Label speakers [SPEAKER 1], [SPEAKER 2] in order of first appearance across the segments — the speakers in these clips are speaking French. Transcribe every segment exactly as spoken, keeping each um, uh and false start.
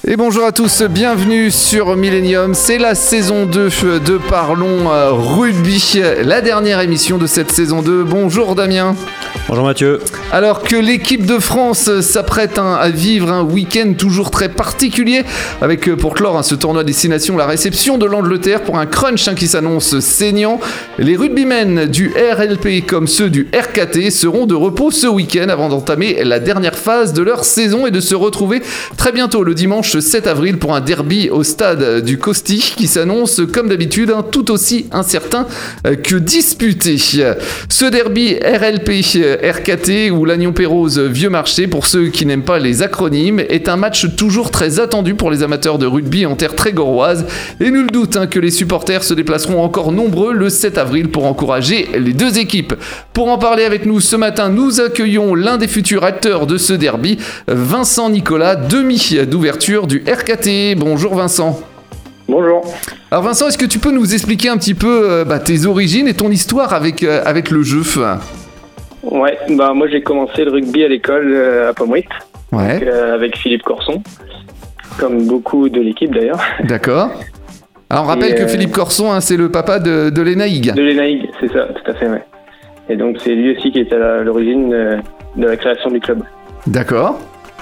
[SPEAKER 1] Et bonjour à tous, bienvenue sur Millennium, c'est la saison deux de Parlons Rugby, la dernière émission de cette saison deux. Bonjour Damien.
[SPEAKER 2] Bonjour Mathieu.
[SPEAKER 1] Alors que l'équipe de France s'apprête hein, à vivre un week-end toujours très particulier, avec pour clore hein, ce tournoi destination la réception de l'Angleterre pour un crunch hein, qui s'annonce saignant, les rugbymen du R L P comme ceux du R K T seront de repos ce week-end avant d'entamer la dernière phase de leur saison et de se retrouver très bientôt le dimanche sept avril pour un derby au stade du Costi qui s'annonce comme d'habitude hein, tout aussi incertain que disputé. Ce derby R L P R K T ou l'Agnon-Pérouse Vieux Marché, pour ceux qui n'aiment pas les acronymes, est un match toujours très attendu pour les amateurs de rugby en terre trégoroise et nul doute hein, que les supporters se déplaceront encore nombreux le sept avril pour encourager les deux équipes. Pour en parler avec nous ce matin, nous accueillons l'un des futurs acteurs de ce derby, Vincent Nicolas, demi d'ouverture du R K T. Bonjour Vincent.
[SPEAKER 3] Bonjour.
[SPEAKER 1] Alors Vincent, est-ce que tu peux nous expliquer un petit peu euh, bah, tes origines et ton histoire avec, euh, avec le jeu?
[SPEAKER 3] Ouais, bah moi j'ai commencé le rugby à l'école euh, à Pommery,
[SPEAKER 1] ouais.
[SPEAKER 3] euh, avec Philippe Corson, comme beaucoup de l'équipe d'ailleurs.
[SPEAKER 1] D'accord. Alors on rappelle et que euh... Philippe Corson, hein, c'est le papa de, de l'Enaïg.
[SPEAKER 3] De l'Enaïg, c'est ça, tout à fait, ouais. Et donc c'est lui aussi qui est à l'origine euh, de la création du club.
[SPEAKER 1] D'accord.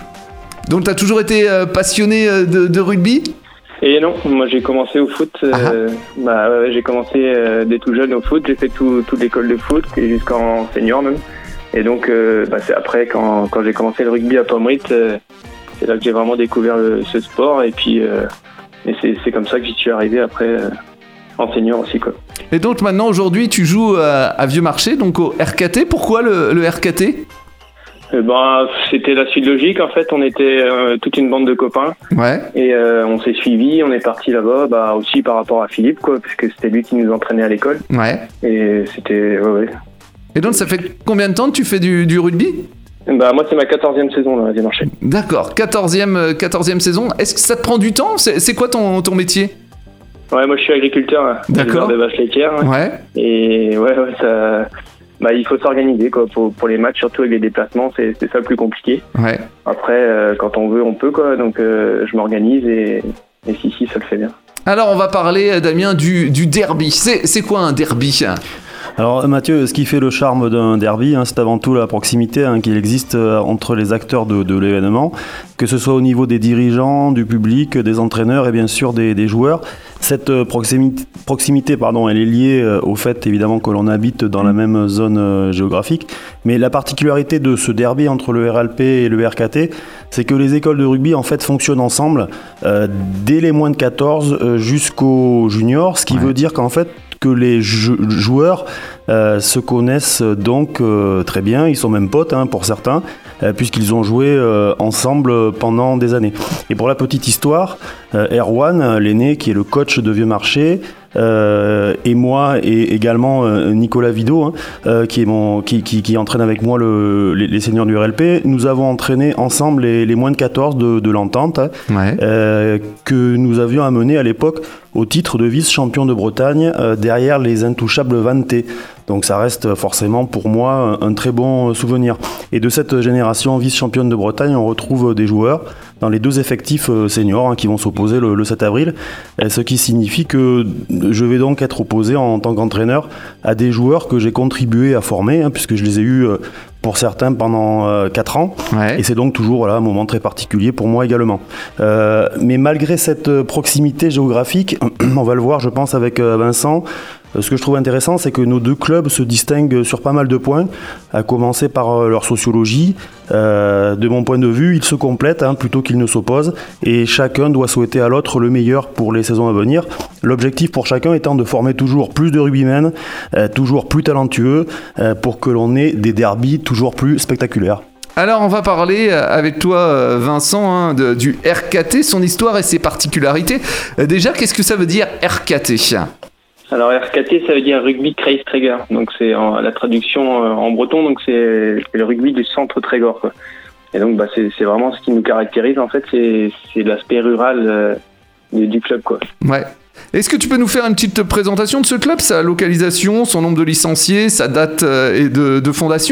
[SPEAKER 1] Donc tu as toujours été euh, passionné euh, de, de rugby ?
[SPEAKER 3] Et non, moi j'ai commencé au foot, euh, bah, ouais, j'ai commencé euh, dès tout jeune au foot, j'ai fait tout, toute l'école de foot, jusqu'en senior même. Et donc euh, bah, c'est après quand, quand j'ai commencé le rugby à Pommery, euh, c'est là que j'ai vraiment découvert le, ce sport et puis euh, et c'est, c'est comme ça que j'y suis arrivé après euh, en senior aussi quoi.
[SPEAKER 1] Et donc maintenant aujourd'hui tu joues à, à Vieux Marché, donc au R K T, pourquoi le, le R K T ?
[SPEAKER 3] Euh, ben, c'était la suite logique en fait, on était euh, toute une bande de copains
[SPEAKER 1] ouais.
[SPEAKER 3] et euh, on s'est suivis, on est parti là-bas bah, aussi par rapport à Philippe quoi, puisque c'était lui qui nous entraînait à l'école
[SPEAKER 1] ouais.
[SPEAKER 3] Et c'était... Ouais, ouais.
[SPEAKER 1] Et donc ça fait combien de temps que tu fais du, du rugby ?
[SPEAKER 3] Bah moi c'est ma quatorzième saison là, à Vieux Marché.
[SPEAKER 1] D'accord, quatorzième, quatorzième saison, est-ce que ça te prend du temps ? C'est, c'est quoi ton, ton métier ?
[SPEAKER 3] Ouais, moi je suis agriculteur, hein,
[SPEAKER 1] d'accord.
[SPEAKER 3] De vaches laitières hein.
[SPEAKER 1] Ouais.
[SPEAKER 3] Et ouais, ouais ça... Bah, il faut s'organiser quoi pour, pour les matchs, surtout avec les déplacements, c'est, c'est ça le plus compliqué.
[SPEAKER 1] Ouais.
[SPEAKER 3] Après, euh, quand on veut, on peut quoi. Donc euh, je m'organise et, et si si, ça le fait bien.
[SPEAKER 1] Alors on va parler, Damien, du, du derby. C'est, c'est quoi un derby ?
[SPEAKER 2] Alors Mathieu, ce qui fait le charme d'un derby, hein, c'est avant tout la proximité hein, qu'il existe entre les acteurs de, de l'événement, que ce soit au niveau des dirigeants, du public, des entraîneurs et bien sûr des, des joueurs. Cette proximité, proximité pardon, elle est liée euh, au fait évidemment que l'on habite dans la même zone euh, géographique, mais la particularité de ce derby entre le R L P et le R K T, c'est que les écoles de rugby en fait fonctionnent ensemble euh, dès les moins de quatorze euh, jusqu'aux juniors, ce qui ouais. veut dire qu'en fait que les jou- joueurs euh, se connaissent donc euh, très bien, ils sont même potes hein, pour certains, euh, puisqu'ils ont joué euh, ensemble pendant des années. Et pour la petite histoire, euh, Erwan, l'aîné qui est le coach de Vieux Marché, Euh, et moi et également euh, Nicolas Vido hein, euh, qui, est mon, qui, qui, qui entraîne avec moi le, les, les seniors du R L P, nous avons entraîné ensemble les, les moins de quatorze de, de l'entente hein,
[SPEAKER 1] ouais.
[SPEAKER 2] euh, que nous avions amené à l'époque au titre de vice-champion de Bretagne euh, derrière les intouchables Vanté. Donc ça reste forcément pour moi un très bon souvenir. Et de cette génération vice-championne de Bretagne, on retrouve des joueurs dans les deux effectifs seniors hein, qui vont s'opposer le, le sept avril, ce qui signifie que je vais donc être opposé en tant qu'entraîneur à des joueurs que j'ai contribué à former, hein, puisque je les ai eus pour certains pendant euh, quatre ans,
[SPEAKER 1] ouais.
[SPEAKER 2] et c'est donc toujours voilà, un moment très particulier pour moi également. Euh, mais malgré cette proximité géographique, on va le voir je pense avec Vincent, ce que je trouve intéressant, c'est que nos deux clubs se distinguent sur pas mal de points, à commencer par leur sociologie. Euh, de mon point de vue, ils se complètent hein, plutôt qu'ils ne s'opposent, et chacun doit souhaiter à l'autre le meilleur pour les saisons à venir. L'objectif pour chacun étant de former toujours plus de rugbymen, euh, toujours plus talentueux, euh, pour que l'on ait des derbys toujours plus spectaculaires.
[SPEAKER 1] Alors on va parler avec toi Vincent hein, de, du R K T, son histoire et ses particularités. Euh, déjà, qu'est-ce que ça veut dire R K T ?
[SPEAKER 3] Alors R K T, ça veut dire rugby Kreisträger, donc c'est en, la traduction euh, en breton, donc c'est, c'est le rugby du centre Trégor, quoi. Et donc bah c'est, c'est vraiment ce qui nous caractérise en fait, c'est, c'est l'aspect rural euh, du, du club quoi.
[SPEAKER 1] Ouais. Est-ce que tu peux nous faire une petite présentation de ce club, sa localisation, son nombre de licenciés, sa date euh, et de, de fondation ?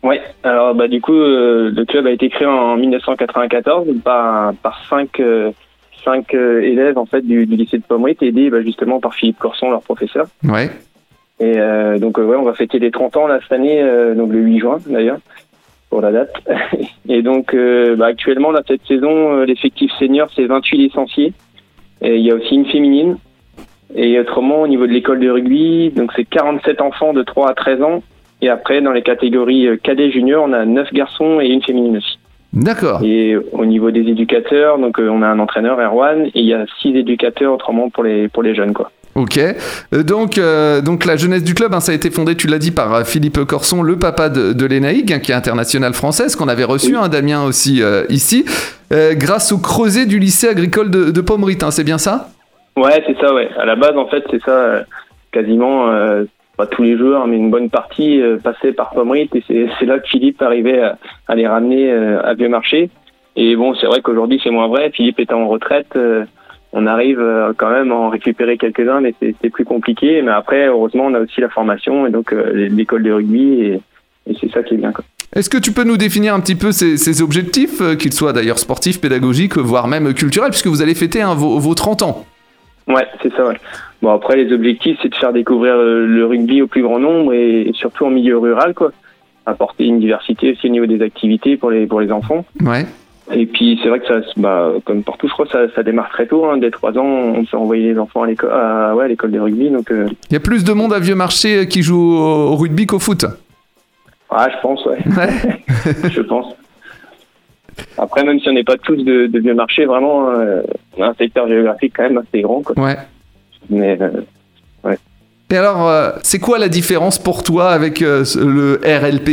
[SPEAKER 3] Ouais, alors bah du coup euh, le club a été créé en dix-neuf cent quatre-vingt-quatorze par par cinq euh, cinq euh, élèves en fait du, du lycée de Pommery, aidés bah, justement par Philippe Corson, leur professeur.
[SPEAKER 1] Ouais.
[SPEAKER 3] Et euh, donc euh, ouais, on va fêter les trente ans là cette année, euh, donc le huit juin d'ailleurs pour la date. Et donc euh, bah, actuellement là cette saison, euh, l'effectif senior c'est vingt-huit licenciés. Et il y a aussi une féminine. Et autrement au niveau de l'école de rugby, donc c'est quarante-sept enfants de trois à treize ans. Et après, dans les catégories cadets juniors, on a neuf garçons et une féminine aussi.
[SPEAKER 1] D'accord.
[SPEAKER 3] Et au niveau des éducateurs, donc euh, on a un entraîneur, Erwan, et il y a six éducateurs autrement pour les pour les jeunes, quoi.
[SPEAKER 1] Ok. Euh, donc, euh, donc la jeunesse du club, hein, ça a été fondé, tu l'as dit, par euh, Philippe Corson, le papa de, de l'Enaïg, hein, qui est international française, qu'on avait reçu, oui. hein, Damien aussi euh, ici, euh, grâce au creuset du lycée agricole de, de Pommery, hein, c'est bien ça ?
[SPEAKER 3] Ouais, c'est ça, ouais. À la base, en fait, c'est ça, euh, quasiment. Euh, pas tous les joueurs, mais une bonne partie euh, passait par Pommery, et c'est, c'est là que Philippe arrivait à, à les ramener euh, à Vieux-Marché. Et bon, c'est vrai qu'aujourd'hui c'est moins vrai. Philippe étant en retraite, euh, on arrive euh, quand même à en récupérer quelques-uns, mais c'est, c'est plus compliqué. Mais après, heureusement, on a aussi la formation et donc euh, l'école de rugby, et, et c'est ça qui est bien, quoi.
[SPEAKER 1] Est-ce que tu peux nous définir un petit peu ces, ces objectifs, euh, qu'ils soient d'ailleurs sportifs, pédagogiques, voire même culturels, puisque vous allez fêter hein, vos, vos trente ans ?
[SPEAKER 3] Ouais, c'est ça, ouais. Bon, après, les objectifs, c'est de faire découvrir euh, le rugby au plus grand nombre et, et surtout en milieu rural, quoi. Apporter une diversité aussi au niveau des activités pour les, pour les enfants.
[SPEAKER 1] Ouais.
[SPEAKER 3] Et puis, c'est vrai que ça, bah, comme partout, je crois, ça, ça démarre très tôt, hein. Dès trois ans, on peut envoyer les enfants à l'école, à, ouais, à l'école de rugby, donc, euh...
[SPEAKER 1] Il y a plus de monde à Vieux-Marché qui joue au, au rugby qu'au foot.
[SPEAKER 3] Ah, je pense, ouais. ouais. Je pense. Après, même si on n'est pas tous de, de Vieux-Marché, vraiment, euh, on a un secteur géographique quand même assez grand, quoi.
[SPEAKER 1] Ouais.
[SPEAKER 3] Mais, euh, ouais.
[SPEAKER 1] Et alors, euh, c'est quoi la différence pour toi avec euh, le R L P ?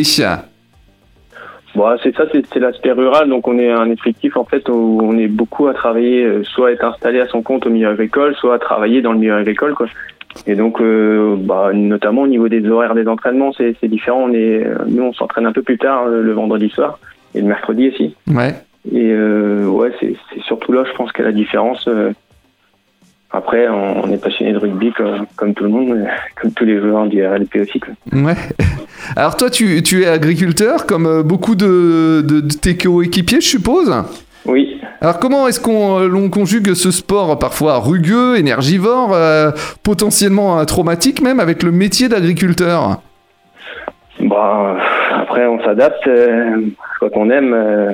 [SPEAKER 3] Bon, c'est ça, c'est, c'est l'aspect rural. Donc, on est un effectif, en fait, où on est beaucoup à travailler, euh, soit être installé à son compte au milieu agricole, soit à travailler dans le milieu agricole, quoi. Et donc, euh, bah, notamment au niveau des horaires des entraînements, c'est, c'est différent. On est, nous, on s'entraîne un peu plus tard euh, le vendredi soir. Et le mercredi aussi.
[SPEAKER 1] Ouais.
[SPEAKER 3] Et euh, ouais, c'est, c'est surtout là, je pense, qu'il y a la différence. Euh, après, on, on est passionné de rugby comme, comme tout le monde, comme tous les joueurs du R L P aussi, quoi.
[SPEAKER 1] Ouais. Alors toi, tu, tu es agriculteur, comme beaucoup de, de, de tes coéquipiers, je suppose ?
[SPEAKER 3] Oui.
[SPEAKER 1] Alors comment est-ce qu'on l'on conjugue ce sport parfois rugueux, énergivore, euh, potentiellement euh, traumatique même, avec le métier d'agriculteur ?
[SPEAKER 3] Bah, après, on s'adapte. Euh, je crois qu'on aime. Euh,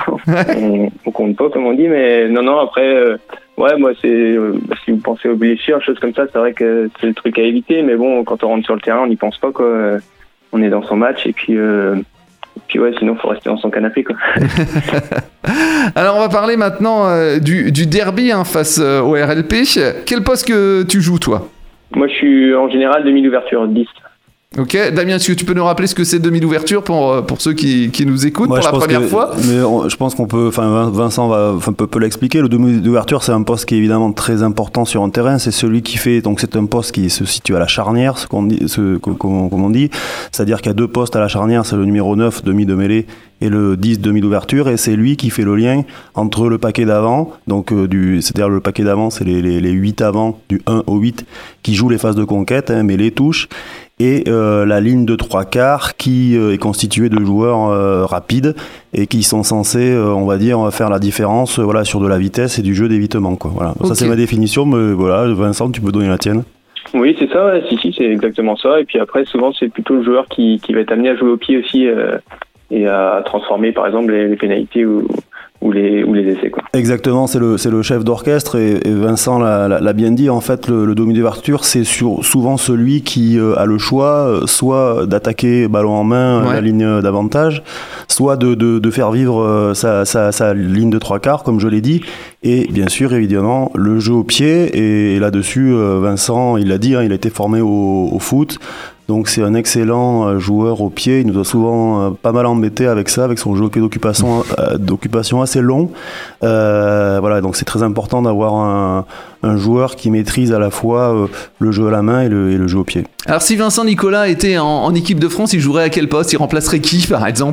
[SPEAKER 3] on, on compte pas, comme on dit. Mais non, non, après, euh, ouais, moi, c'est. Euh, si vous pensez aux blessures, choses comme ça, c'est vrai que c'est le truc à éviter. Mais bon, quand on rentre sur le terrain, on n'y pense pas, quoi. Euh, on est dans son match. Et puis, euh, et puis ouais, sinon, il faut rester dans son canapé, quoi.
[SPEAKER 1] Alors, on va parler maintenant euh, du, du derby hein, face euh, au R L P. Quel poste que tu joues, toi ?
[SPEAKER 3] Moi, je suis en général demi-d'ouverture, dix.
[SPEAKER 1] Ok, Damien, est-ce que tu peux nous rappeler ce que c'est demi d'ouverture pour, pour ceux qui, qui nous écoutent
[SPEAKER 2] ouais,
[SPEAKER 1] pour la première
[SPEAKER 2] que,
[SPEAKER 1] fois ?
[SPEAKER 2] Mais on, je pense qu'on peut, enfin Vincent va, enfin, peut, peut l'expliquer. Le demi d'ouverture, c'est un poste qui est évidemment très important sur un terrain. C'est celui qui fait, donc c'est un poste qui se situe à la charnière, ce qu'on dit, ce, comme, comme on dit. C'est-à-dire qu'il y a deux postes à la charnière, c'est le numéro neuf, demi de mêlée, et le dix, demi d'ouverture, et c'est lui qui fait le lien entre le paquet d'avant, donc euh, du, c'est-à-dire le paquet d'avant, c'est les, les, les huit avant, du un au huit, qui jouent les phases de conquête, hein, mais les touches, et euh, la ligne de trois quarts qui euh, est constituée de joueurs euh, rapides et qui sont censés, euh, on va dire, faire la différence euh, voilà, sur de la vitesse et du jeu d'évitement, quoi. Voilà. Okay. Ça, c'est ma définition, mais voilà, Vincent, tu peux donner la tienne.
[SPEAKER 3] Oui, c'est ça, ouais. si, si, c'est exactement ça. Et puis après, souvent, c'est plutôt le joueur qui, qui va être amené à jouer au pied aussi euh, et à transformer, par exemple, les, les pénalités ou, ou, les, ou les essais, quoi.
[SPEAKER 2] Exactement, c'est le, c'est le chef d'orchestre et, et Vincent l'a, l'a bien dit. En fait, le, le demi d'ouverture, c'est sur, souvent celui qui euh, a le choix, euh, soit d'attaquer ballon en main, ouais. la ligne d'avantage, soit de, de, de faire vivre euh, sa, sa, sa ligne de trois quarts, comme je l'ai dit. Et bien sûr, évidemment, le jeu au pied. Et, et là-dessus, euh, Vincent, il l'a dit, hein, il a été formé au, au foot. Donc c'est un excellent joueur au pied. Il nous a souvent euh, pas mal embêté avec ça, avec son jeu au pied d'occupation, euh, d'occupation assez long. Euh, voilà, donc c'est très important d'avoir un, un joueur qui maîtrise à la fois euh, le jeu à la main et le, et le jeu au pied.
[SPEAKER 1] Alors si Vincent Nicolas était en, en équipe de France, il jouerait à quel poste ? Il remplacerait qui, par exemple ?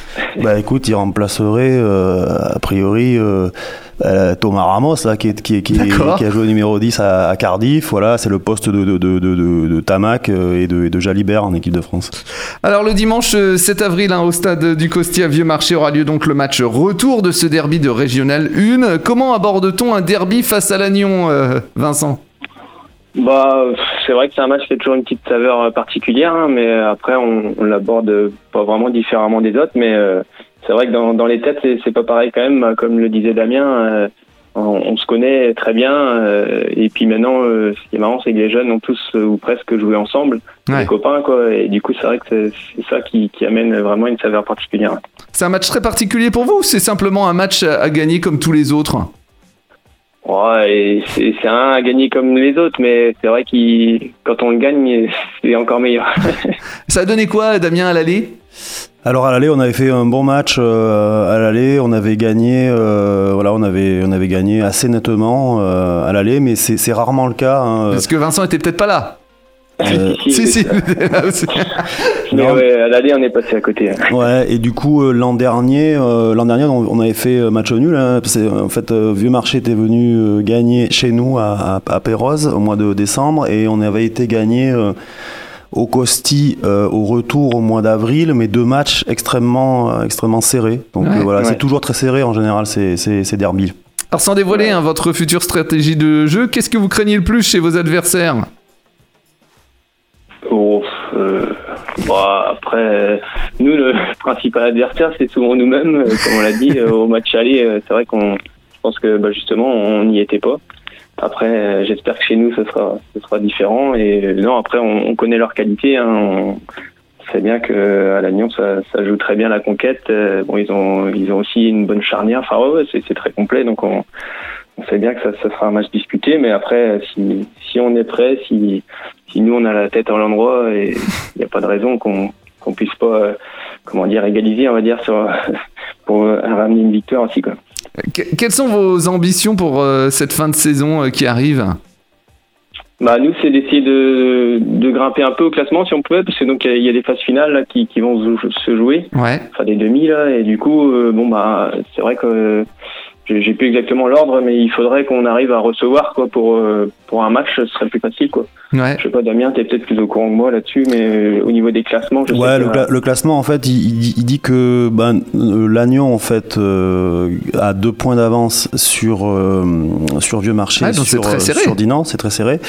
[SPEAKER 2] Bah écoute, il remplacerait euh, a priori euh, euh, Thomas Ramos là, qui, est, qui, est, qui, est, qui a joué numéro dix à, à Cardiff. Voilà, c'est le poste de, de, de, de, de, de Tamac et de, et de Jalibert en équipe de France.
[SPEAKER 1] Alors le dimanche sept avril, hein, au stade du Costier à Vieux-Marché aura lieu donc le match retour de ce derby de Régional un. Comment aborde-t-on un derby face à Lannion, euh, Vincent ?
[SPEAKER 3] Bah, c'est vrai que c'est un match qui a toujours une petite saveur particulière, hein, mais après on, on l'aborde pas vraiment différemment des autres, mais euh, c'est vrai que dans, dans les têtes c'est, c'est pas pareil quand même, comme le disait Damien, euh, on, on se connaît très bien, euh, et puis maintenant euh, ce qui est marrant c'est que les jeunes ont tous euh, ou presque joué ensemble, ouais. Les copains quoi, et du coup c'est vrai que c'est, c'est ça qui, qui amène vraiment une saveur particulière.
[SPEAKER 1] C'est un match très particulier pour vous ou c'est simplement un match à gagner comme tous les autres ?
[SPEAKER 3] Ouais, et c'est, c'est un à gagner comme les autres, mais c'est vrai que quand on le gagne, c'est encore meilleur.
[SPEAKER 1] Ça a donné quoi, Damien, à l'aller ?
[SPEAKER 2] Alors à l'aller, on avait fait un bon match euh, à l'aller, on avait gagné, euh, voilà, on avait, on avait gagné assez nettement euh, à l'aller, mais c'est, c'est rarement le cas. Hein.
[SPEAKER 1] Parce que Vincent était peut-être pas là.
[SPEAKER 2] Euh,
[SPEAKER 1] si, si.
[SPEAKER 3] Mais non. Ouais, à l'aller, on est passé à côté.
[SPEAKER 2] Ouais, et du coup, euh, l'an dernier, euh, l'an dernier, on, on avait fait match nul. Hein, parce que, en fait, euh, Vieux-Marché était venu euh, gagner chez nous à, à, à Péroz au mois de décembre, et on avait été gagné euh, au Costi euh, au retour au mois d'avril, mais deux matchs extrêmement, euh, extrêmement serrés. Donc ouais, euh, voilà, ouais. C'est toujours très serré en général ces, ces, ces derbys.
[SPEAKER 1] Alors sans dévoiler ouais. hein, votre future stratégie de jeu, qu'est-ce que vous craignez le plus chez vos adversaires ?
[SPEAKER 3] Oh, euh, bah, après, nous, le principal adversaire, c'est souvent nous-mêmes, euh, comme on l'a dit, euh, au match aller. Euh, c'est vrai qu'on, je pense que bah, justement, on n'y était pas. Après, euh, j'espère que chez nous, ce sera, ce sera différent. Et euh, non, après, on, on connaît leur qualité. Hein, on sait bien que à Lannion, ça, ça joue très bien la conquête. Euh, bon, ils ont, ils ont aussi une bonne charnière. Enfin, ouais, ouais c'est, c'est très complet. Donc, on, on sait bien que ça, ça sera un match disputé. Mais après, si, si on est prêt, si Si nous on a la tête à l'endroit, et il n'y a pas de raison qu'on qu'on puisse pas, euh, comment dire, égaliser, on va dire, sur, pour euh, ramener une victoire aussi quoi.
[SPEAKER 1] Que- quelles sont vos ambitions pour euh, cette fin de saison euh, qui arrive ?
[SPEAKER 3] Bah nous c'est d'essayer de, de grimper un peu au classement si on peut, parce que donc il y, y a des phases finales là, qui, qui vont se jouer,
[SPEAKER 1] ouais.
[SPEAKER 3] Enfin des demi là, et du coup euh, bon bah c'est vrai que euh, j'ai, j'ai plus exactement l'ordre, mais il faudrait qu'on arrive à recevoir quoi pour euh, pour un match, ce serait plus facile quoi.
[SPEAKER 1] Ouais.
[SPEAKER 3] Je sais pas, Damien, t'es peut-être plus au courant que moi là-dessus, mais euh, au niveau des classements, je
[SPEAKER 2] ouais,
[SPEAKER 3] sais
[SPEAKER 2] le,
[SPEAKER 3] que,
[SPEAKER 2] cla- le classement, en fait, il, il, il dit que ben, euh, Lannion, en fait, euh, a deux points d'avance sur, euh, sur Vieux-Marché,
[SPEAKER 1] ah, donc
[SPEAKER 2] sur,
[SPEAKER 1] c'est très serré.
[SPEAKER 2] sur Dinan, c'est très serré.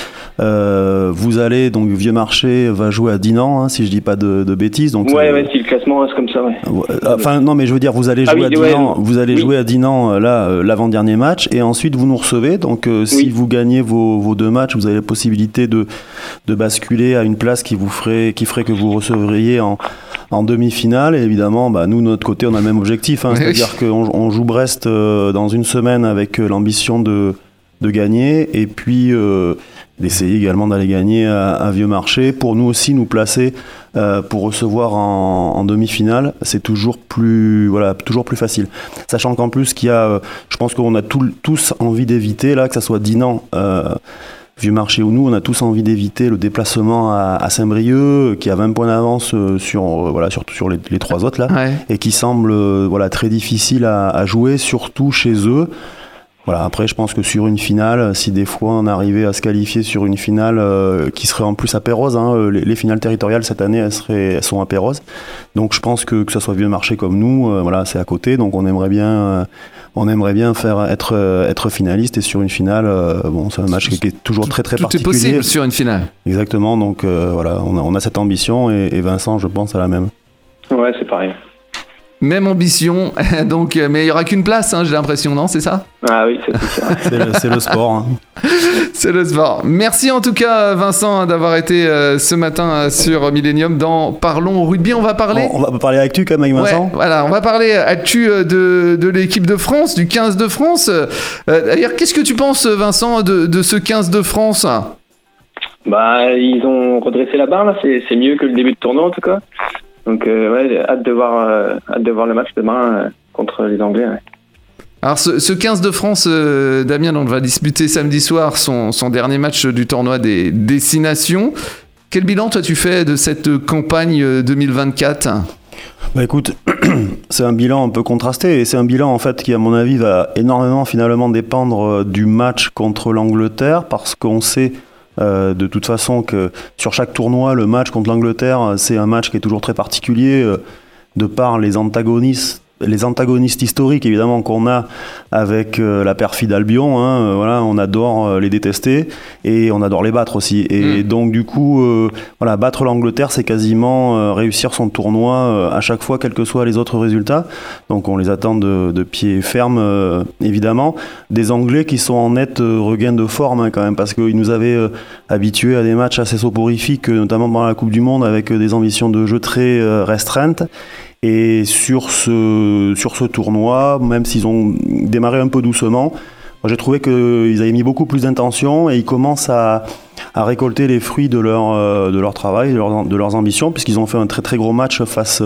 [SPEAKER 2] Euh, vous allez, donc Vieux-Marché va jouer à Dinan, hein, si je dis pas de, de bêtises. Donc,
[SPEAKER 3] ouais,
[SPEAKER 2] euh,
[SPEAKER 3] ouais, si le classement reste comme ça, ouais.
[SPEAKER 2] Enfin, non, mais je veux dire, vous allez jouer ah, oui, à Dinan, ouais, vous allez oui. jouer à Dinan, là, euh, l'avant-dernier match, et ensuite vous nous recevez. Donc, euh, si oui. vous gagnez vos, vos deux matchs, vous avez la possibilité de, de basculer à une place qui vous ferait, qui ferait que vous recevriez en, en demi-finale. Et évidemment, bah, nous, de notre côté, on a le même objectif. Hein, c'est-à-dire qu'on on joue Brest euh, dans une semaine avec euh, l'ambition de, de gagner. Et puis, euh, d'essayer également d'aller gagner à, à Vieux-Marché. Pour nous aussi, nous placer euh, pour recevoir en, en demi-finale, c'est toujours plus, voilà, toujours plus facile. Sachant qu'en plus, qu'il y a, euh, je pense qu'on a tout, tous envie d'éviter, là, que ça soit Dinan, euh, Vieux-Marché ou nous, on a tous envie d'éviter le déplacement à, à Saint-Brieuc, qui a vingt points d'avance sur, euh, voilà, sur, sur les, les trois autres là,
[SPEAKER 1] ouais.
[SPEAKER 2] et qui semble euh, voilà, très difficile à, à jouer, surtout chez eux. Voilà, après, je pense que sur une finale, si des fois on arrivait à se qualifier sur une finale euh, qui serait en plus à Péroz, hein, les, les finales territoriales cette année, elles, seraient, elles sont à Péroz. Donc je pense que que ce soit Vieux-Marché comme nous, euh, voilà, c'est à côté. Donc on aimerait bien, euh, on aimerait bien faire être être finaliste, et sur une finale, euh, bon, c'est un match qui, qui est toujours très très
[SPEAKER 1] tout
[SPEAKER 2] particulier.
[SPEAKER 1] Tout est possible sur une finale.
[SPEAKER 2] Exactement. Donc euh, voilà, on a, on a cette ambition, et, et Vincent, je pense, a la même.
[SPEAKER 3] Ouais, c'est pareil.
[SPEAKER 1] Même ambition, donc, mais il n'y aura qu'une place, hein, j'ai l'impression, non, c'est ça ?
[SPEAKER 3] Ah oui, c'est ça.
[SPEAKER 2] c'est, le, c'est le sport. Hein.
[SPEAKER 1] C'est le sport. Merci en tout cas, Vincent, d'avoir été euh, ce matin sur Millennium dans Parlons Rugby. On va parler...
[SPEAKER 2] On, on va parler actu quand même avec Vincent.
[SPEAKER 1] Ouais, voilà, on va parler actu de, de l'équipe de France, du quinze de France. Euh, d'ailleurs, qu'est-ce que tu penses, Vincent, de, de ce quinze de France ?
[SPEAKER 3] Bah, ils ont redressé la barre, là. C'est, c'est mieux que le début de tournoi, en tout cas. Donc, euh, ouais, hâte de voir, euh, hâte de voir le match demain euh, contre les Anglais. Ouais.
[SPEAKER 1] Alors, ce, ce quinze de France, euh, Damien, on va disputer samedi soir son, son dernier match du tournoi des Destinations. Quel bilan, toi, tu fais de cette campagne deux mille vingt-quatre ?
[SPEAKER 2] Bah écoute, c'est un bilan un peu contrasté et c'est un bilan en fait qui à mon avis va énormément finalement dépendre du match contre l'Angleterre parce qu'on sait euh, de toute façon que sur chaque tournoi le match contre l'Angleterre c'est un match qui est toujours très particulier euh, de par les antagonistes les antagonistes historiques évidemment qu'on a avec euh, la perfide Albion, hein, euh, voilà, on adore euh, les détester et on adore les battre aussi. Et mmh. donc du coup, euh, voilà, battre l'Angleterre, c'est quasiment euh, réussir son tournoi euh, à chaque fois, quels que soient les autres résultats. Donc on les attend de, de pied ferme, euh, évidemment. Des Anglais qui sont en net euh, regain de forme hein, quand même, parce qu'ils nous avaient euh, habitués à des matchs assez soporifiques, notamment pendant la Coupe du Monde, avec euh, des ambitions de jeu très euh, restreintes. Et sur ce, sur ce tournoi, même s'ils ont démarré un peu doucement, moi j'ai trouvé qu'ils avaient mis beaucoup plus d'intention et ils commencent à, à récolter les fruits de leur, de leur travail, de, leur, de leurs ambitions, puisqu'ils ont fait un très très gros match face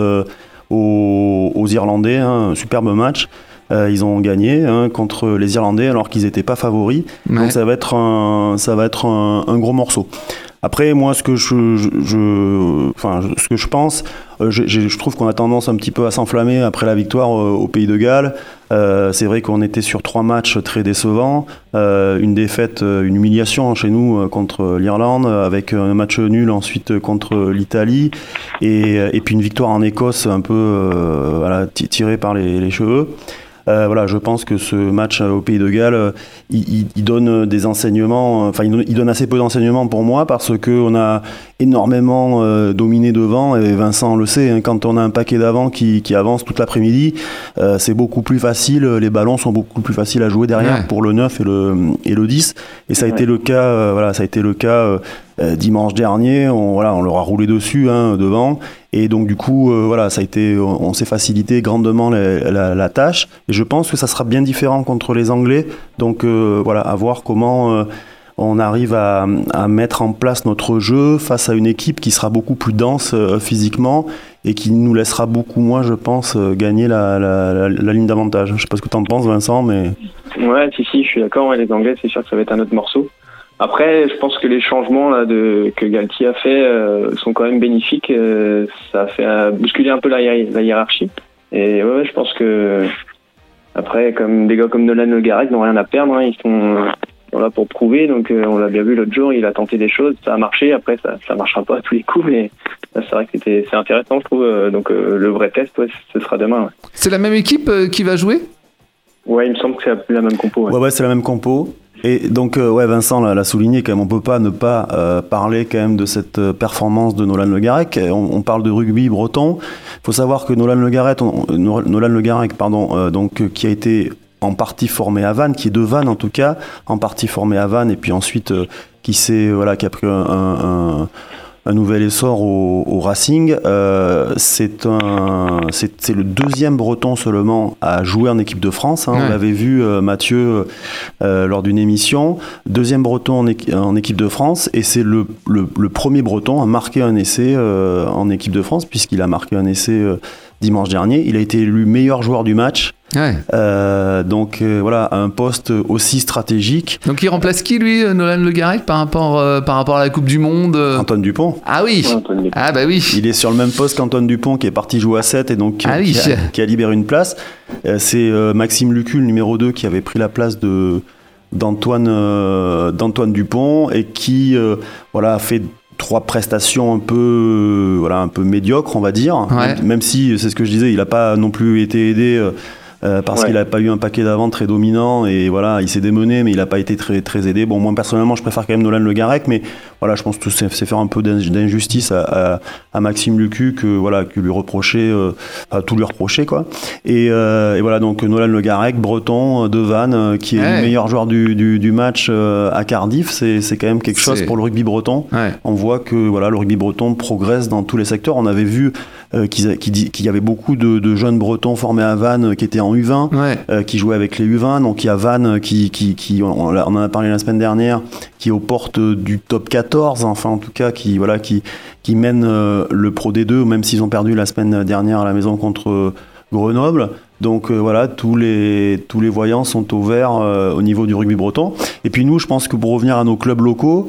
[SPEAKER 2] aux, aux Irlandais, hein, un superbe match. Euh, ils ont gagné hein, contre les Irlandais alors qu'ils n'étaient pas favoris. Ouais. Donc ça va être un, ça va être un, un gros morceau. Après, moi, ce que je, je, je, enfin, ce que je pense, euh, je, je trouve qu'on a tendance un petit peu à s'enflammer après la victoire euh, au Pays de Galles. Euh, c'est vrai qu'on était sur trois matchs très décevants, euh, une défaite, une humiliation chez nous euh, contre l'Irlande, avec un match nul ensuite contre l'Italie, et, et puis une victoire en Écosse un peu euh, voilà, tirée par les, les cheveux. Euh, voilà, je pense que ce match au Pays de Galles, euh, il, il donne des enseignements, enfin il donne, il donne assez peu d'enseignements pour moi parce qu'on a énormément euh, dominé devant et Vincent le sait, hein, quand on a un paquet d'avant qui, qui avance toute l'après-midi, euh, c'est beaucoup plus facile, les ballons sont beaucoup plus faciles à jouer derrière ouais. pour le neuf et le, et le dix et ça a ouais. été le cas, euh, voilà, ça a été le cas euh, Euh, dimanche dernier, on, voilà, on leur a roulé dessus hein, devant, et donc du coup, euh, voilà, ça a été, on, on s'est facilité grandement la, la, la tâche. Et je pense que ça sera bien différent contre les Anglais. Donc euh, voilà, à voir comment euh, on arrive à, à mettre en place notre jeu face à une équipe qui sera beaucoup plus dense euh, physiquement et qui nous laissera beaucoup moins, je pense, euh, gagner la, la, la, la ligne d'avantage. Je sais pas ce que tu en penses, Vincent, mais
[SPEAKER 3] ouais, si si, je suis d'accord. Ouais, les Anglais, c'est sûr que ça va être un autre morceau. Après, je pense que les changements là, de, que Galtier a fait euh, sont quand même bénéfiques. Euh, ça a fait euh, bousculer un peu la, la hiérarchie. Et ouais, je pense que après, comme des gars comme Nolan Le Garrec n'ont rien à perdre, hein, ils sont, ils sont là pour prouver. Donc, euh, on l'a bien vu l'autre jour, il a tenté des choses, ça a marché. Après, ça, ça marchera pas à tous les coups, mais là, c'est vrai que c'était, c'est intéressant, je trouve. Euh, donc, euh, le vrai test, ouais, ce sera demain. Ouais.
[SPEAKER 1] C'est la même équipe euh, qui va jouer ?
[SPEAKER 3] Ouais, il me semble que c'est la, la même compo. Ouais,
[SPEAKER 2] ouais, ouais c'est la même compo. Et donc, euh, ouais, Vincent l'a, l'a souligné, quand même, on peut pas ne pas euh, parler quand même de cette euh, performance de Nolan Le Garrec. On, on parle de rugby breton. Il faut savoir que Nolan Le Garrec, on, Nolan Le Garrec, pardon, euh, donc euh, qui a été en partie formé à Vannes, qui est de Vannes en tout cas, en partie formé à Vannes, et puis ensuite euh, qui s'est, voilà, qui a pris un, un, un nouvel essor au, au Racing. Euh, c'est un, c'est, c'est le deuxième Breton seulement à jouer en équipe de France. Hein. Ouais. On l'avait vu, euh, Mathieu, euh, lors d'une émission. Deuxième Breton en, équ- en équipe de France, et c'est le, le, le premier Breton à marquer un essai euh, en équipe de France, puisqu'il a marqué un essai euh, dimanche dernier. Il a été élu meilleur joueur du match. Ouais. Euh, donc euh, voilà, un poste aussi stratégique.
[SPEAKER 1] Donc il remplace qui lui, Nolan Le Garrec, par rapport, euh, par rapport à la Coupe du Monde euh...
[SPEAKER 2] Antoine Dupont.
[SPEAKER 1] Ah oui. Ouais, ah bah oui.
[SPEAKER 2] Il est sur le même poste qu'Antoine Dupont qui est parti jouer à sept et donc
[SPEAKER 1] ah
[SPEAKER 2] qui,
[SPEAKER 1] oui.
[SPEAKER 2] a, qui a libéré une place. Euh, c'est euh, Maxime Lucu, le numéro deux, qui avait pris la place de, d'Antoine, euh, d'Antoine Dupont et qui euh, voilà, a fait trois prestations un peu, euh, voilà, un peu médiocres, on va dire. Ouais. Même, même si, c'est ce que je disais, il n'a pas non plus été aidé... Euh, Euh, parce ouais. qu'il n'a pas eu un paquet d'avant très dominant et voilà, il s'est démené mais il n'a pas été très, très aidé. Bon, moi personnellement je préfère quand même Nolan Le Garrec, mais voilà, je pense que c'est, c'est faire un peu d'injustice à, à, à Maxime Lucu que, voilà, que lui reprocher, euh, à tout lui reprocher quoi. Et, euh, et voilà, donc Nolan Le Garrec, breton de Vannes, qui est ouais. le meilleur joueur du, du, du match euh, à Cardiff, c'est, c'est quand même quelque chose c'est... pour le rugby breton. Ouais. On voit que voilà, le rugby breton progresse dans tous les secteurs. On avait vu euh, qu'il, qu'il y avait beaucoup de, de jeunes bretons formés à Vannes qui étaient en U vingt, ouais. euh, qui jouait avec les U vingt. Donc il y a Vannes qui, qui, qui on, on en a parlé la semaine dernière, qui est aux portes du top quatorze, enfin en tout cas qui, voilà, qui, qui mène euh, le Pro D deux, même s'ils ont perdu la semaine dernière à la maison contre euh, Grenoble. Donc euh, voilà, tous les, tous les voyants sont au vert euh, au niveau du rugby breton. Et puis nous, je pense que pour revenir à nos clubs locaux,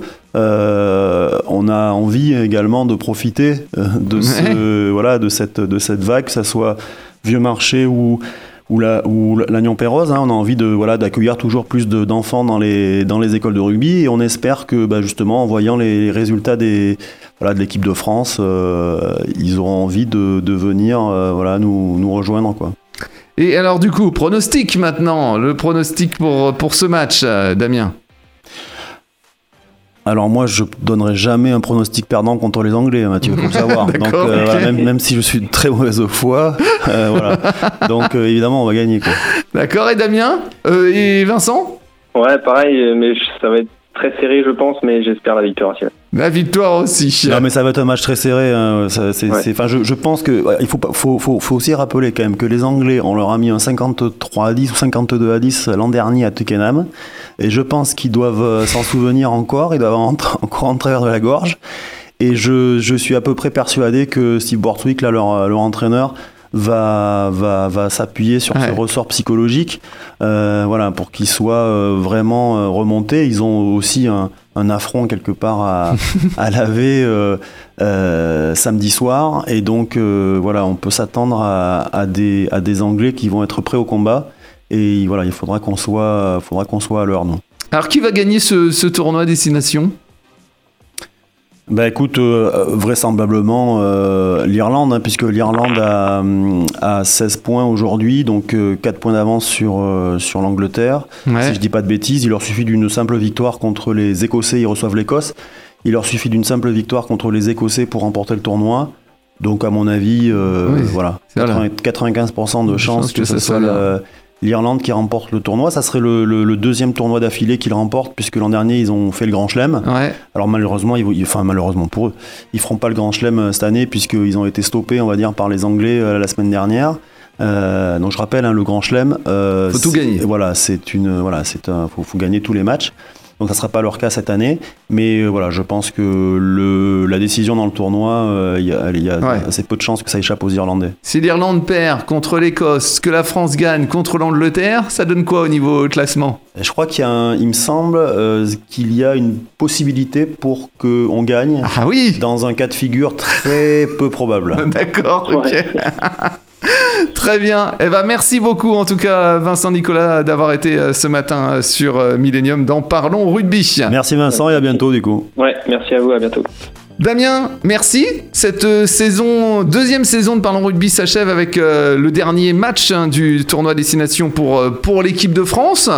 [SPEAKER 2] euh, on a envie également de profiter euh, de, ce, ouais. voilà, de, cette, de cette vague, que ça soit Vieux Marché ou ou la ou l'Agnon-Pérouse, hein, on a envie de voilà d'accueillir toujours plus de, d'enfants dans les dans les écoles de rugby et on espère que bah, justement en voyant les résultats des voilà de l'équipe de France, euh, ils auront envie de de venir euh, voilà nous nous rejoindre quoi.
[SPEAKER 1] Et alors du coup, pronostic maintenant, le pronostic pour pour ce match, euh, Damien.
[SPEAKER 2] Alors moi, je donnerai jamais un pronostic perdant contre les Anglais, Mathieu, faut le savoir. Donc euh, okay. voilà, même, même si je suis de très mauvaise foi, euh, voilà. Donc euh, évidemment, on va gagner quoi.
[SPEAKER 1] D'accord. Et Damien euh, et Vincent?
[SPEAKER 3] Ouais, pareil, mais ça va être très serré, je pense, mais j'espère la victoire aussi.
[SPEAKER 1] La victoire aussi.
[SPEAKER 2] Non, mais ça va être un match très serré. Hein. Ça, c'est, ouais. c'est, enfin, je, je pense que ouais, il faut, faut, faut, faut aussi rappeler quand même que les Anglais, on leur a mis un cinquante-trois à dix ou cinquante-deux à dix l'an dernier à Twickenham. Et je pense qu'ils doivent s'en souvenir encore, ils doivent entrer, encore en travers de la gorge. Et je, je suis à peu près persuadé que Steve Borthwick, là, leur, leur entraîneur, va, va, va s'appuyer sur ouais. ce ressort psychologique euh, voilà, pour qu'ils soient euh, vraiment euh, remontés. Ils ont aussi un, un affront quelque part à, à laver euh, euh, samedi soir. Et donc, euh, voilà, on peut s'attendre à, à, des, à des Anglais qui vont être prêts au combat. Et voilà, il faudra qu'on soit, faudra qu'on soit à l'heure, nous. Alors, qui va gagner ce, ce tournoi Destination ? Bah écoute, euh, vraisemblablement euh, l'Irlande, hein, puisque l'Irlande a, a seize points aujourd'hui, donc euh, quatre points d'avance sur, euh, sur l'Angleterre. Ouais. Si je dis pas de bêtises, il leur suffit d'une simple victoire contre les Écossais, ils reçoivent l'Écosse. Il leur suffit d'une simple victoire contre les Écossais pour remporter le tournoi. Donc à mon avis, euh, oui, voilà, quatre-vingt-quinze pour cent de chances que, que ce soit la, l'Irlande qui remporte le tournoi. Ça serait le, le, le deuxième tournoi d'affilée qu'ils remportent, puisque l'an dernier ils ont fait le Grand Chelem. Ouais. Alors malheureusement, ils, enfin malheureusement pour eux, ils feront pas le Grand Chelem cette année puisqu'ils ont été stoppés, on va dire, par les Anglais euh, la semaine dernière. Euh, donc je rappelle, hein, le Grand Chelem, euh, faut tout gagner. Voilà, c'est une, voilà, c'est un, faut, faut gagner tous les matchs. Donc ça ne sera pas leur cas cette année, mais euh, voilà, je pense que le, la décision dans le tournoi, il euh, y a, y a ouais. assez peu de chances que ça échappe aux Irlandais. Si l'Irlande perd contre l'Écosse, que la France gagne contre l'Angleterre, ça donne quoi au niveau classement ? Je crois qu'il y a un, il me semble euh, qu'il y a une possibilité pour qu'on gagne ah, oui. dans un cas de figure très peu probable. D'accord, ok. Ouais. Très bien. Eh ben, merci beaucoup en tout cas Vincent Nicolas d'avoir été ce matin sur Millennium dans Parlons Rugby. Merci Vincent et à bientôt du coup.
[SPEAKER 3] Ouais, merci à vous, à bientôt.
[SPEAKER 1] Damien, merci. Cette saison, deuxième saison de Parlons Rugby s'achève avec euh, le dernier match hein, du tournoi Destination pour, pour l'équipe de France.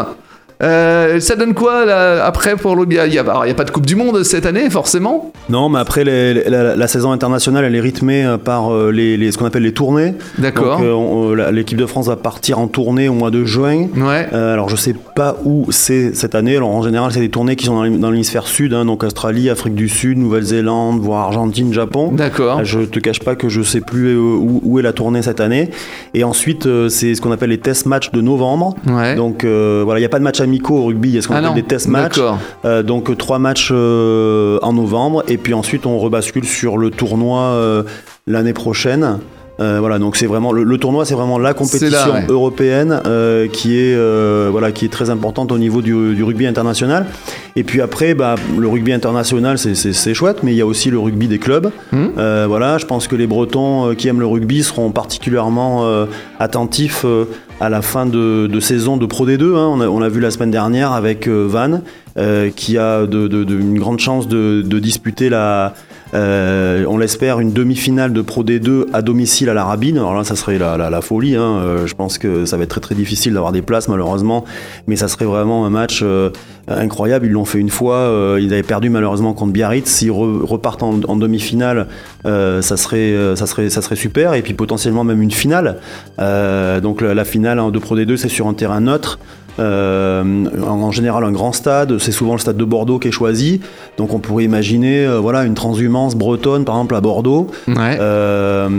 [SPEAKER 1] Euh, ça donne quoi là, après pour le... Il n'y a, a pas de Coupe du Monde cette année forcément. Non, mais après les, les, la, la saison internationale elle est rythmée par les, les, ce qu'on appelle les tournées. D'accord. Donc, euh, on, la, l'équipe de France va partir en tournée au mois de juin. Ouais. Euh, alors je sais pas où c'est cette année. Alors en général c'est des tournées qui sont dans l'hémisphère sud, hein, donc Australie, Afrique du Sud, Nouvelle-Zélande, voire Argentine, Japon. D'accord. Je te cache pas que je sais plus où, où est la tournée cette année. Et ensuite euh, c'est ce qu'on appelle les test matchs de novembre. Ouais. Donc euh, voilà, il y a pas de match à amicaux au rugby, il y a ce qu'on ah appelle non. des test matchs, euh, donc trois matchs euh, en novembre et puis ensuite on rebascule sur le tournoi euh, l'année prochaine. Euh, voilà, donc c'est vraiment le, le tournoi, c'est vraiment la compétition là, ouais. européenne euh, qui est euh, voilà qui est très importante au niveau du, du rugby international. Et puis après, bah, le rugby international, c'est, c'est, c'est chouette, mais il y a aussi le rugby des clubs. Mmh. Euh, voilà, je pense que les Bretons euh, qui aiment le rugby seront particulièrement euh, attentifs euh, à la fin de, de saison de Pro D deux. Hein. On, a, on l'a vu la semaine dernière avec euh, Vannes, euh, qui a de, de, de, une grande chance de, de disputer la Euh, on l'espère une demi-finale de Pro D deux à domicile à la Rabine. Alors là ça serait la, la, la folie hein. euh, je pense que ça va être très très difficile d'avoir des places malheureusement, mais ça serait vraiment un match euh, incroyable. Ils l'ont fait une fois, euh, ils avaient perdu malheureusement contre Biarritz. S'ils re, repartent en, en demi-finale, euh, ça, serait, euh, ça, serait, ça serait super, et puis potentiellement même une finale. Euh, donc la, la finale de Pro D deux c'est sur un terrain neutre. Euh, en général un grand stade, c'est souvent le stade de Bordeaux qui est choisi, donc on pourrait imaginer euh, voilà, une transhumance bretonne par exemple à Bordeaux. Ouais. Euh,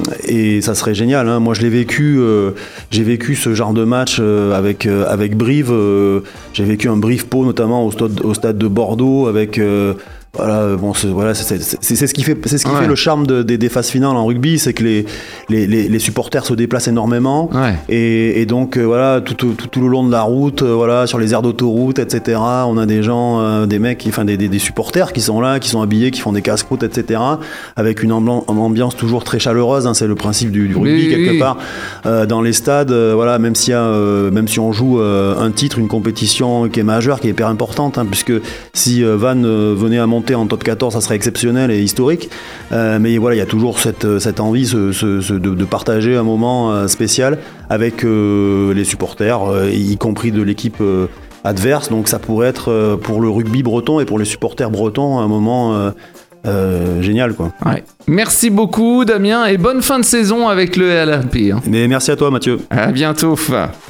[SPEAKER 1] et ça serait génial hein. Moi je l'ai vécu, euh, j'ai vécu ce genre de match euh, avec, euh, avec Brive, euh, j'ai vécu un Brive Pau notamment au stade, au stade de Bordeaux avec euh,
[SPEAKER 2] Voilà, bon, c'est, voilà, c'est, c'est, c'est, c'est ce qui fait, c'est ce qui
[SPEAKER 1] Ouais.
[SPEAKER 2] fait le charme de, de, des phases finales en rugby, c'est que les, les, les, les supporters se déplacent énormément,
[SPEAKER 1] Ouais.
[SPEAKER 2] et, et donc euh, voilà, tout, tout, tout le long de la route, euh, voilà, sur les aires d'autoroute, et cetera. On a des gens, euh, des mecs, enfin des, des, des supporters qui sont là, qui sont habillés, qui font des casse-croûtes, et cetera. Avec une, amblan- une ambiance toujours très chaleureuse, hein, c'est le principe du, du rugby
[SPEAKER 1] Oui,
[SPEAKER 2] quelque
[SPEAKER 1] oui.
[SPEAKER 2] part. Euh, dans les stades, euh, voilà, même s'il y a, euh, même si on joue euh, un titre, une compétition qui est majeure, qui est hyper importante, hein, puisque si euh, Vannes euh, venait à monter en top quatorze, ça serait exceptionnel et historique. Euh, mais voilà, il y a toujours cette, cette envie ce, ce, ce, de, de partager un moment euh, spécial avec euh, les supporters, euh, y compris de l'équipe euh, adverse. Donc ça pourrait être euh, pour le rugby breton et pour les supporters bretons un moment euh, euh, génial, quoi.
[SPEAKER 1] Ouais. Merci beaucoup Damien et bonne fin de saison avec le L R P. Hein.
[SPEAKER 2] Mais merci à toi, Mathieu.
[SPEAKER 1] À bientôt.